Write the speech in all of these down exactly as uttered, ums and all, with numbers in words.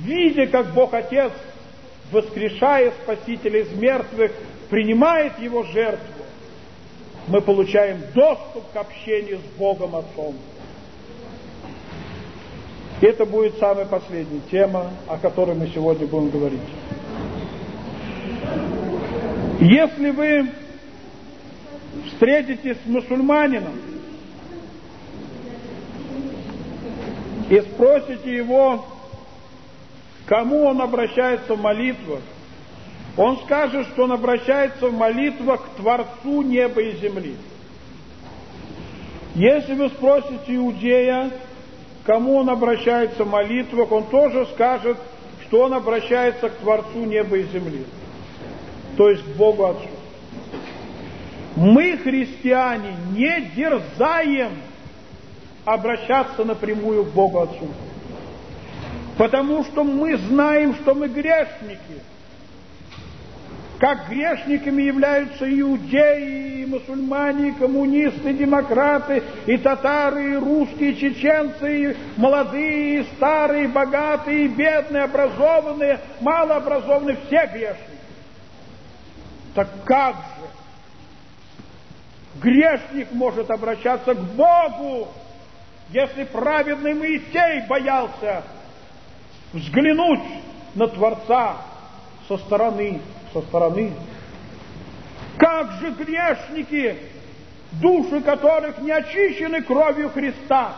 видя, как Бог Отец, воскрешая Спасителя из мертвых, принимает Его жертву, мы получаем доступ к общению с Богом Отцом. Это будет самая последняя тема, о которой мы сегодня будем говорить. Если вы встретитесь с мусульманином и спросите его, к кому он обращается в молитвах, он скажет, что он обращается в молитвах к Творцу неба и земли. Если вы спросите иудея, к кому он обращается в молитвах, он тоже скажет, что он обращается к Творцу неба и земли, то есть к Богу Отцу. Мы, христиане, не дерзаем обращаться напрямую к Богу Отцу, потому что мы знаем, что мы грешники. Как грешниками являются иудеи, и мусульмане, и коммунисты, и демократы, и татары, и русские, и чеченцы, и молодые, и старые, и богатые, и бедные, образованные, малообразованные, все грешники. Так как же грешник может обращаться к Богу, если праведный Моисей боялся взглянуть на Творца со стороны, со стороны? Как же грешники, души которых не очищены кровью Христа,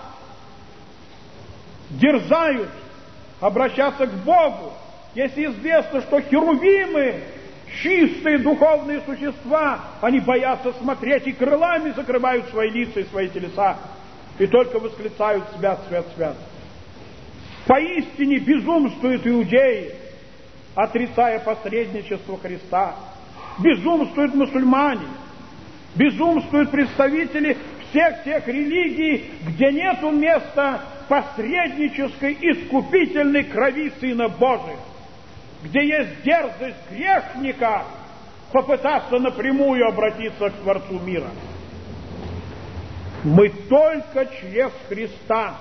дерзают обращаться к Богу, если известно, что херувимы, чистые духовные существа, они боятся смотреть и крылами закрывают свои лица и свои телеса, и только восклицают: свят, свят, свят. Поистине безумствуют иудеи, отрицая посредничество Христа. Безумствуют мусульмане, безумствуют представители всех тех религий, где нету места посреднической искупительной крови Сына Божия, где есть дерзость грешника попытаться напрямую обратиться к Творцу мира. Мы только через Христа,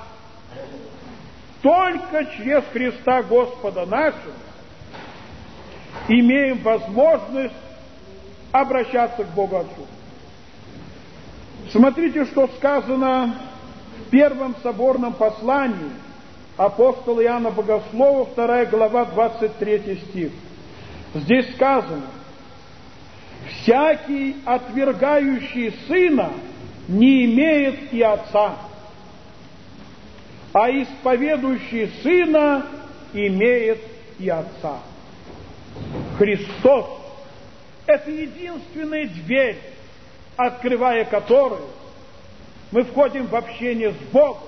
только через Христа Господа нашего имеем возможность обращаться к Богу Отцу. Смотрите, что сказано в первом соборном послании апостола Иоанна Богослова, вторая глава, двадцать третий стих. Здесь сказано: «Всякий, отвергающий Сына, не имеет и Отца, а исповедующий Сына имеет и Отца». Христос – это единственная дверь, открывая которую мы входим в общение с Богом.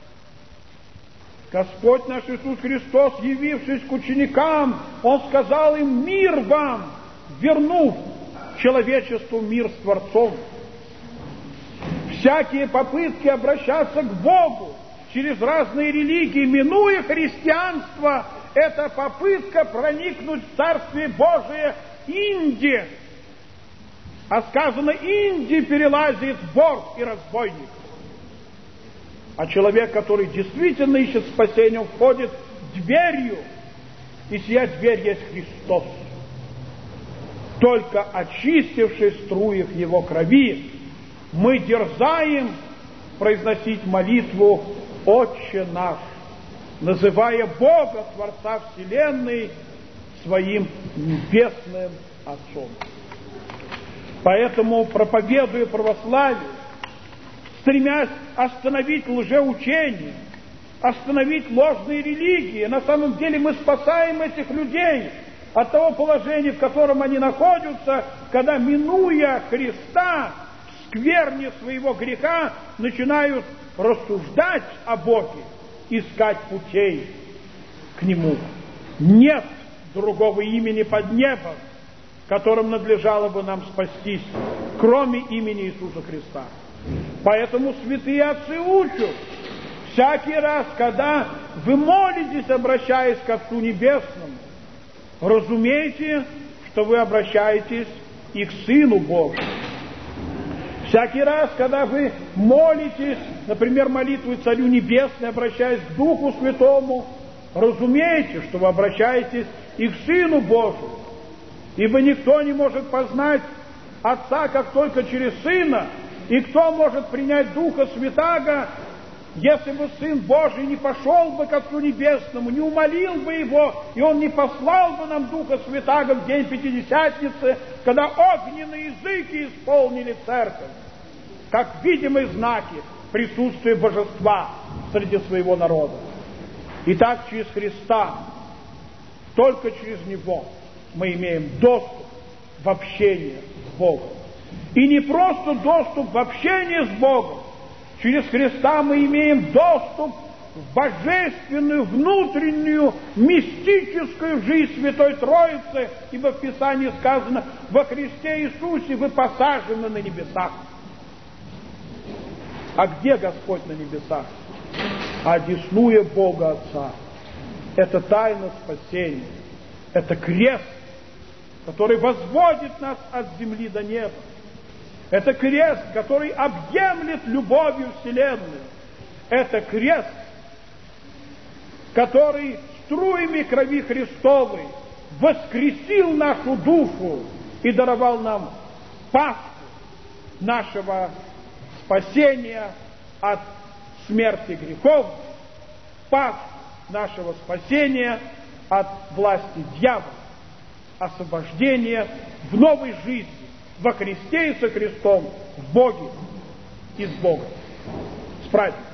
Господь наш Иисус Христос, явившись к ученикам, Он сказал им: «Мир вам», вернув человечеству мир с Творцом. Всякие попытки обращаться к Богу через разные религии, минуя христианство, это попытка проникнуть в Царствие Божие Инди. А сказано: Инди перелазит вор и разбойник. А человек, который действительно ищет спасения, он входит дверью, и сия дверь есть Христос. Только очистившись в струях Его крови, мы дерзаем произносить молитву «Отче наш», называя Бога, Творца Вселенной, своим небесным Отцом. Поэтому, проповедуя православие, стремясь остановить лжеучение, остановить ложные религии, на самом деле мы спасаем этих людей от того положения, в котором они находятся, когда, минуя Христа, в скверне своего греха, начинают рассуждать о Боге, искать путей к Нему. Нет другого имени под небом, которым надлежало бы нам спастись, кроме имени Иисуса Христа. Поэтому святые отцы учат: всякий раз, когда вы молитесь, обращаясь к Отцу Небесному, разумейте, что вы обращаетесь и к Сыну Божьему. Всякий раз, когда вы молитесь, например, молитву Царю Небесному, обращаясь к Духу Святому, разумеете, что вы обращаетесь и к Сыну Божию, ибо никто не может познать Отца, как только через Сына, и кто может принять Духа Святаго, если бы Сын Божий не пошел бы к Отцу Небесному, не умолил бы Его, и Он не послал бы нам Духа Святаго в день Пятидесятницы, когда огненные языки исполнили церковь, как видимые знаки присутствия Божества среди своего народа. Итак, через Христа, только через Него мы имеем доступ в общение с Богом. И не просто доступ в общение с Богом. Через Христа мы имеем доступ в божественную, внутреннюю, мистическую жизнь Святой Троицы, ибо в Писании сказано: во Христе Иисусе вы посажены на небесах. А где Господь на небесах? Одесную Бога Отца. Это тайна спасения. Это крест, который возводит нас от земли до неба. Это крест, который объемлет любовью Вселенную. Это крест, который струями крови Христовой воскресил нашу душу и даровал нам Пасху нашего спасения от смерти грехов, Пасху нашего спасения от власти дьявола, освобождение в новой жизни, во Христе и со Христом, в Боге и с Богом. С праздником!